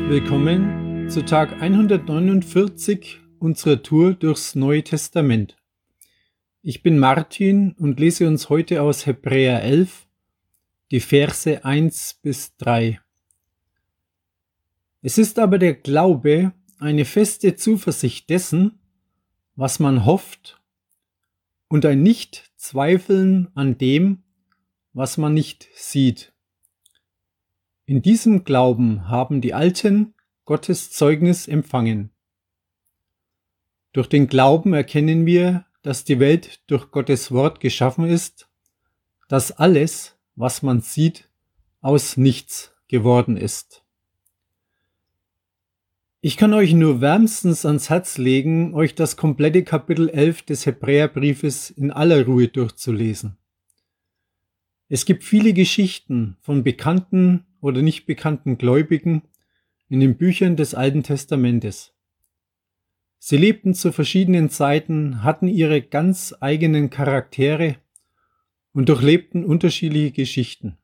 Willkommen zu Tag 149 unserer Tour durchs Neue Testament. Ich bin Martin und lese uns heute aus Hebräer 11 die Verse 1 bis 3. Es ist aber der Glaube eine feste Zuversicht dessen, was man hofft, und ein Nicht-Zweifeln an dem, was man nicht sieht. In diesem Glauben haben die Alten Gottes Zeugnis empfangen. Durch den Glauben erkennen wir, dass die Welt durch Gottes Wort geschaffen ist, dass alles, was man sieht, aus nichts geworden ist. Ich kann euch nur wärmstens ans Herz legen, euch das komplette Kapitel 11 des Hebräerbriefes in aller Ruhe durchzulesen. Es gibt viele Geschichten von bekannten oder nicht bekannten Gläubigen in den Büchern des Alten Testamentes. Sie lebten zu verschiedenen Zeiten, hatten ihre ganz eigenen Charaktere und durchlebten unterschiedliche Geschichten.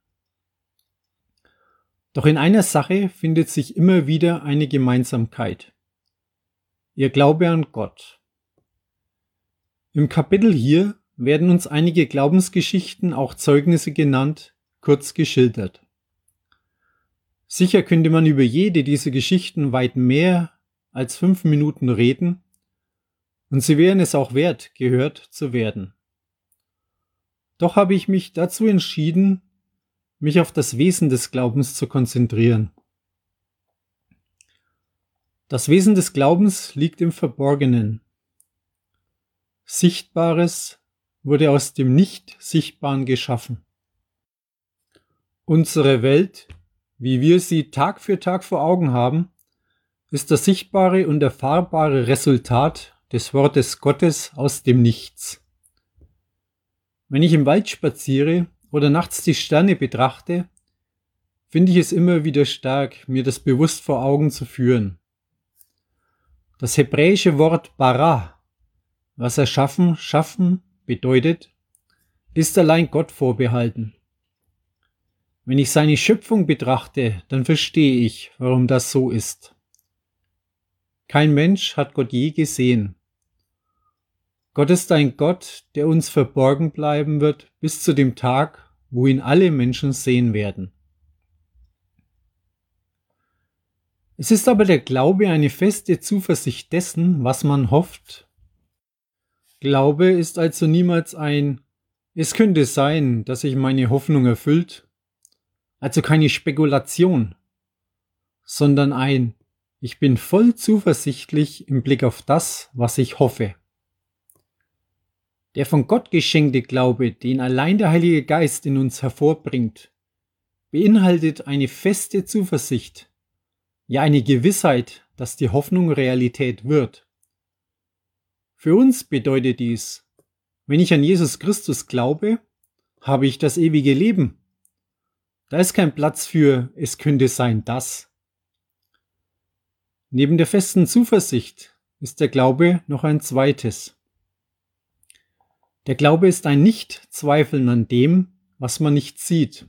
Doch in einer Sache findet sich immer wieder eine Gemeinsamkeit: ihr Glaube an Gott. Im Kapitel hier werden uns einige Glaubensgeschichten, auch Zeugnisse genannt, kurz geschildert. Sicher könnte man über jede dieser Geschichten weit mehr als 5 Minuten reden, und sie wären es auch wert, gehört zu werden. Doch habe ich mich dazu entschieden, mich auf das Wesen des Glaubens zu konzentrieren. Das Wesen des Glaubens liegt im Verborgenen. Sichtbares wurde aus dem Nicht-Sichtbaren geschaffen. Unsere Welt, wie wir sie Tag für Tag vor Augen haben, ist das sichtbare und erfahrbare Resultat des Wortes Gottes aus dem Nichts. Wenn ich im Wald spaziere oder nachts die Sterne betrachte, finde ich es immer wieder stark, mir das bewusst vor Augen zu führen. Das hebräische Wort bara, was erschaffen, schaffen bedeutet, ist allein Gott vorbehalten. Wenn ich seine Schöpfung betrachte, dann verstehe ich, warum das so ist. Kein Mensch hat Gott je gesehen. Gott ist ein Gott, der uns verborgen bleiben wird bis zu dem Tag, wo ihn alle Menschen sehen werden. Es ist aber der Glaube eine feste Zuversicht dessen, was man hofft. Glaube ist also niemals ein "Es könnte sein, dass sich meine Hoffnung erfüllt", also keine Spekulation, sondern ein "Ich bin voll zuversichtlich im Blick auf das, was ich hoffe". Der von Gott geschenkte Glaube, den allein der Heilige Geist in uns hervorbringt, beinhaltet eine feste Zuversicht, ja eine Gewissheit, dass die Hoffnung Realität wird. Für uns bedeutet dies: Wenn ich an Jesus Christus glaube, habe ich das ewige Leben. Da ist kein Platz für "Es könnte sein, dass". Neben der festen Zuversicht ist der Glaube noch ein zweites. Der Glaube ist ein Nicht-Zweifeln an dem, was man nicht sieht.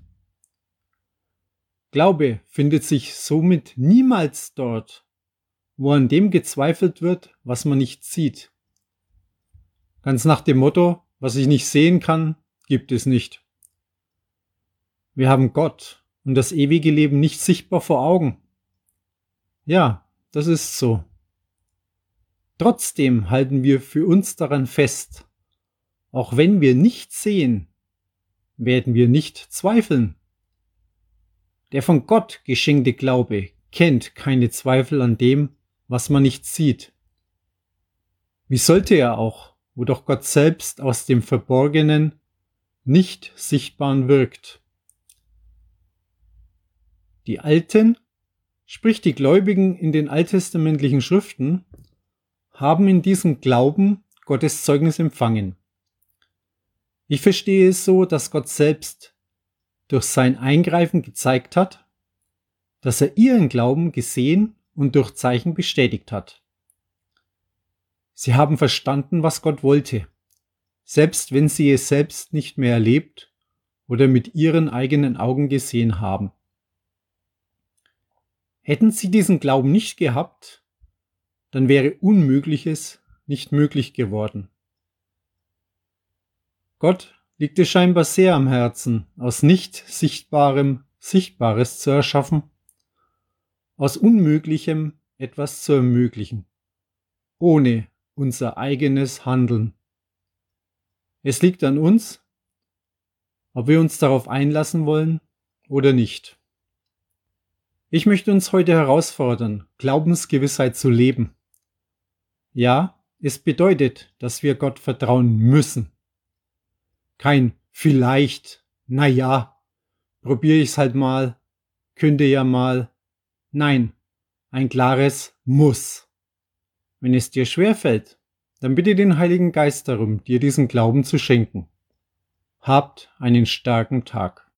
Glaube findet sich somit niemals dort, wo an dem gezweifelt wird, was man nicht sieht. Ganz nach dem Motto: Was ich nicht sehen kann, gibt es nicht. Wir haben Gott und das ewige Leben nicht sichtbar vor Augen. Ja, das ist so. Trotzdem halten wir für uns daran fest: Auch wenn wir nichts sehen, werden wir nicht zweifeln. Der von Gott geschenkte Glaube kennt keine Zweifel an dem, was man nicht sieht. Wie sollte er auch, wo doch Gott selbst aus dem Verborgenen, nicht Sichtbaren wirkt? Die Alten, sprich die Gläubigen in den alttestamentlichen Schriften, haben in diesem Glauben Gottes Zeugnis empfangen. Ich verstehe es so, dass Gott selbst durch sein Eingreifen gezeigt hat, dass er ihren Glauben gesehen und durch Zeichen bestätigt hat. Sie haben verstanden, was Gott wollte, selbst wenn sie es selbst nicht mehr erlebt oder mit ihren eigenen Augen gesehen haben. Hätten sie diesen Glauben nicht gehabt, dann wäre Unmögliches nicht möglich geworden. Gott liegt es scheinbar sehr am Herzen, aus nicht Sichtbarem Sichtbares zu erschaffen, aus Unmöglichem etwas zu ermöglichen, ohne unser eigenes Handeln. Es liegt an uns, ob wir uns darauf einlassen wollen oder nicht. Ich möchte uns heute herausfordern, Glaubensgewissheit zu leben. Ja, es bedeutet, dass wir Gott vertrauen müssen. Kein vielleicht, na ja, probiere ich's halt mal, könnte ja mal. Nein, ein klares Muss. Wenn es dir schwerfällt, dann bitte den Heiligen Geist darum, dir diesen Glauben zu schenken. Habt einen starken Tag.